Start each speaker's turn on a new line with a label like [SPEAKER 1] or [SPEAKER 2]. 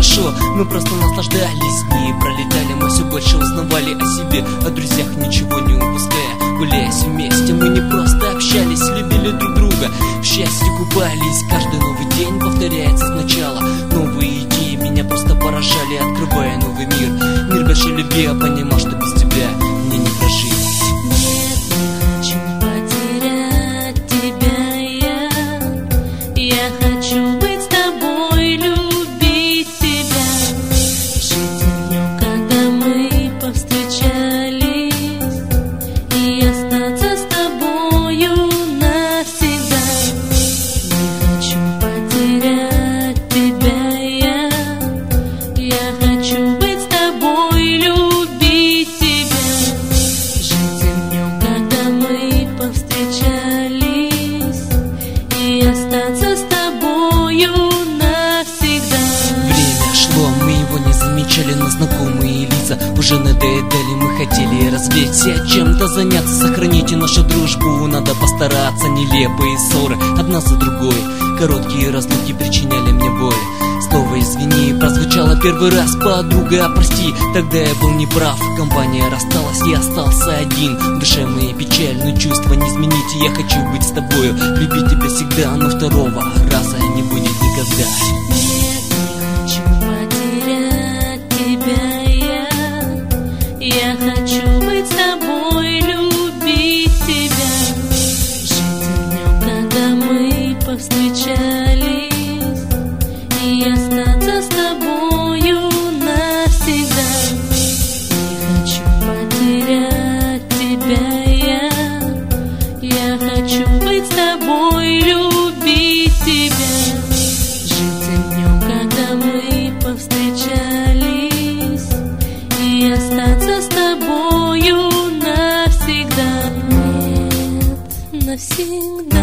[SPEAKER 1] хорошо. Мы просто наслаждались, дни пролетали, мы все больше узнавали о себе, о друзьях ничего не упуская. Гуляясь вместе, мы не просто общались, любили друг друга, в счастье купались. Каждый новый день повторяется сначала. Новые идеи меня просто поражали, открывая новый мир. Мир большой любви, я понимал, что без тебя мне не прожить.
[SPEAKER 2] Я хочу быть с тобой, любить тебя, жить днем, когда мы повстречались, и остаться с тобою навсегда. Не хочу потерять тебя я хочу быть с тобой, любить тебя, жить днем, когда мы повстречались, и остаться с тобою навсегда.
[SPEAKER 1] Время шло, мы его не замечали, но знакомые лица уже надоедали. Мы хотели развлечься, чем-то заняться, сохраните нашу дружбу. Надо постараться, нелепые ссоры одна за другой, короткие разлуки причиняли мне боль. Слово «извини» прозвучало первый раз. Подруга, прости, тогда я был неправ. Компания рассталась, я остался один. В душе моей печаль, но чувства не изменить. Я хочу быть с тобою, любить тебя всегда, но второго раза не будет никогда.
[SPEAKER 2] Нет, не хочу потерять тебя я хочу быть с тобой, любить тебя, жить днем, когда мы повстречались, и остаться с тобою навсегда. Не хочу потерять тебя я хочу быть с тобой, любить тебя, жить днем, когда мы повстречались, и остаться с тобою навсегда. Нет, навсегда.